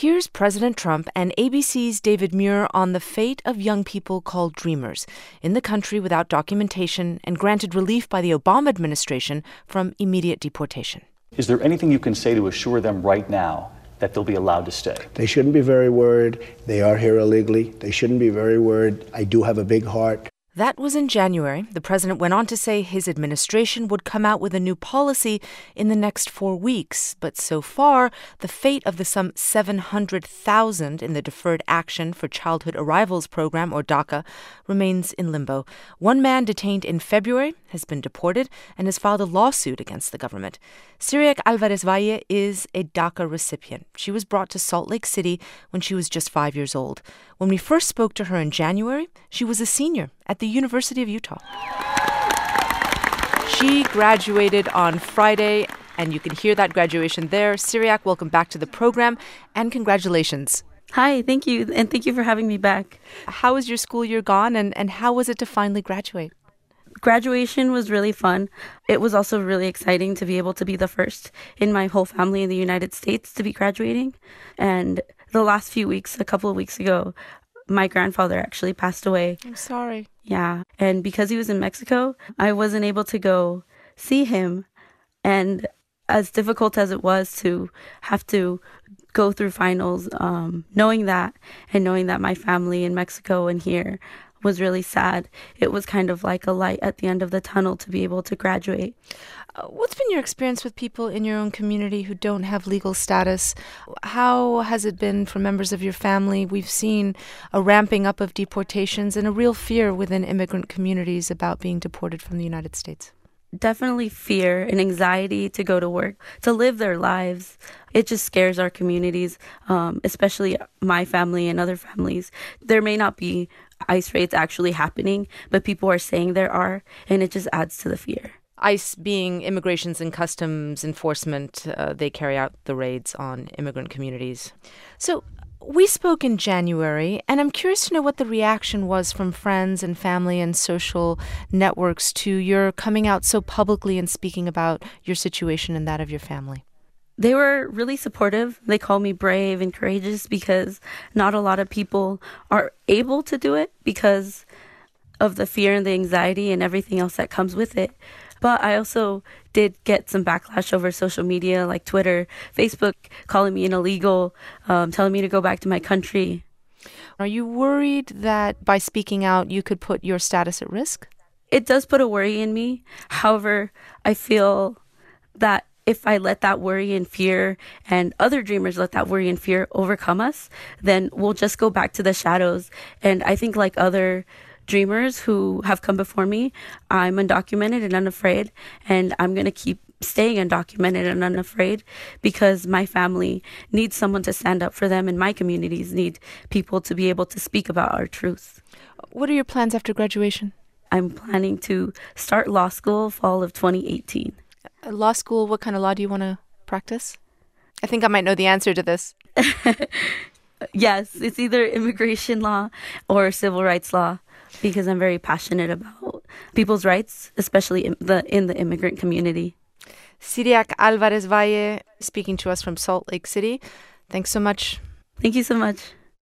Here's President Trump and ABC's David Muir on the fate of young people called Dreamers in the country without documentation and granted relief by the Obama administration from immediate deportation. Is there anything you can say to assure them right now that they'll be allowed to stay? They shouldn't be very worried. They are here illegally. They shouldn't be very worried. I do have a big heart. That was in January. The president went on to say his administration would come out with a new policy in the next 4 weeks. But so far, the fate of the some 700,000 in the Deferred Action for Childhood Arrivals program, or DACA, remains in limbo. One man detained in February has been deported and has filed a lawsuit against the government. Siriac Alvarez Valle is a DACA recipient. She was brought to Salt Lake City when she was just 5 years old. When we first spoke to her in January, she was a senior at the University of Utah. She graduated on Friday, and you can hear that graduation there. Siriac, welcome back to the program, and congratulations. Hi, thank you, and thank you for having me back. How was your school year gone, and how was it to finally graduate? Graduation was really fun. It was also really exciting to be able to be the first in my whole family in the United States to be graduating. And the last few weeks, a couple of weeks ago, my grandfather actually passed away. I'm sorry. Yeah. And because he was in Mexico, I wasn't able to go see him. And as difficult as it was to have to go through finals, knowing that my family in Mexico and here was really sad, it was kind of like a light at the end of the tunnel to be able to graduate. What's been your experience with people in your own community who don't have legal status? How has it been for members of your family? We've seen a ramping up of deportations and a real fear within immigrant communities about being deported from the United States. Definitely fear and anxiety to go to work, to live their lives. It just scares our communities, especially my family and other families. There may not be ICE raids actually happening, but people are saying there are, and it just adds to the fear. ICE being Immigrations and Customs Enforcement, they carry out the raids on immigrant communities. So we spoke in January, and I'm curious to know what the reaction was from friends and family and social networks to your coming out so publicly and speaking about your situation and that of your family. They were really supportive. They call me brave and courageous because not a lot of people are able to do it because of the fear and the anxiety and everything else that comes with it. But I also did get some backlash over social media like Twitter, Facebook, calling me an illegal, telling me to go back to my country. Are you worried that by speaking out you could put your status at risk? It does put a worry in me. However, I feel that if I let that worry and fear and other dreamers let that worry and fear overcome us, then we'll just go back to the shadows. And I think like other dreamers who have come before me, I'm undocumented and unafraid, and I'm going to keep staying undocumented and unafraid because my family needs someone to stand up for them, and my communities need people to be able to speak about our truth. What are your plans after graduation? I'm planning to start law school fall of 2018. Law school, what kind of law do you want to practice? I think I might know the answer to this. Yes, it's either immigration law or civil rights law because I'm very passionate about people's rights, especially in the immigrant community. Siriac Alvarez Valle speaking to us from Salt Lake City. Thanks so much. Thank you so much.